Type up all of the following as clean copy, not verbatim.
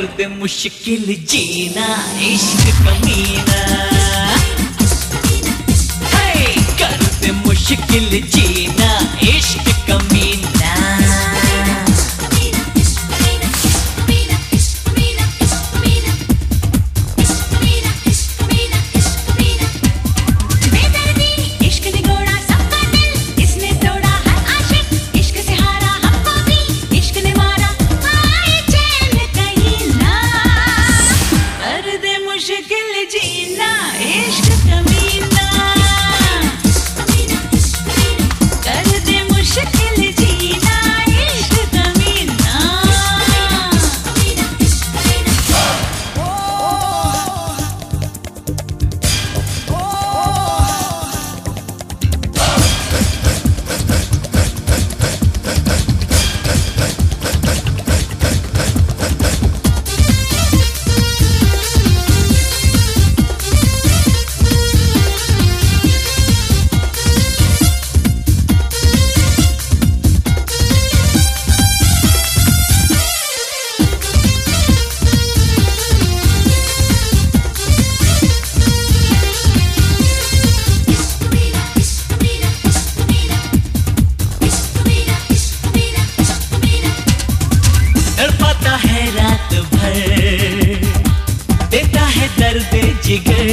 दे मुश्किल जीना इश्क कमीना, कर दे मुश्किल जीना इश्क कमीना। दर्द जिगर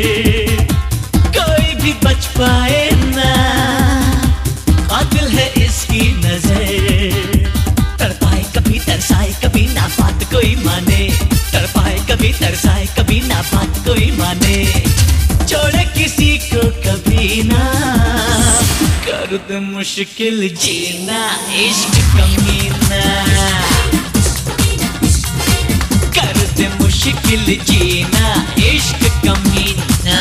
कोई भी बच पाए ना, कातिल है इसकी नजर। तड़पाए कभी तरसाए कभी ना बात कोई माने, तड़पाए कभी तरसाए कभी ना बात कोई माने। छोड़े किसी को कभी ना, कर दे मुश्किल जीना इश्क कमीना, मुश्किल जीना इश्क कमीना।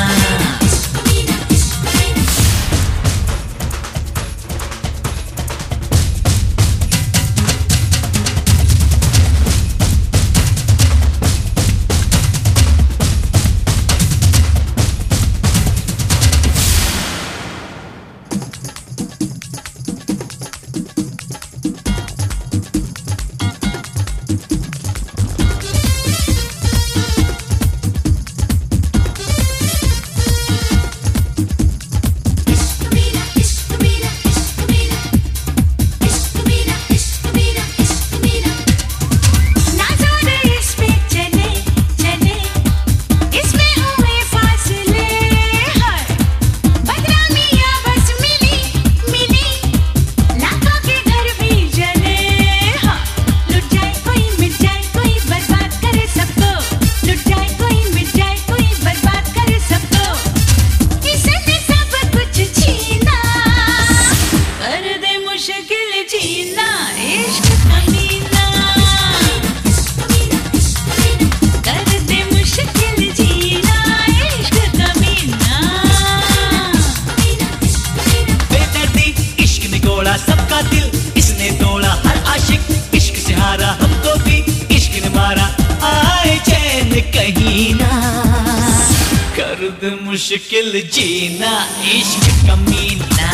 सबका दिल इसने तोड़ा हर आशिक, इश्क से हारा हमको भी इश्क ने मारा। आए चैन कहीं ना, कर दे मुश्किल जीना इश्क कमीना,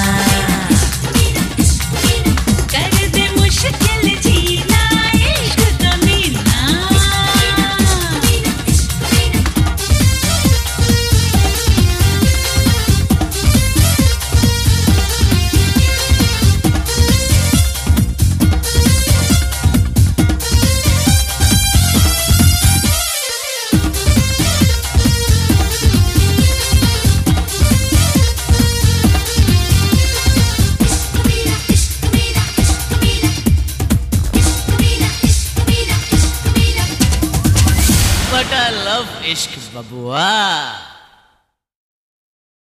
कर दे मुश्किल जीना इश्क कमीना। But I love ishq babua.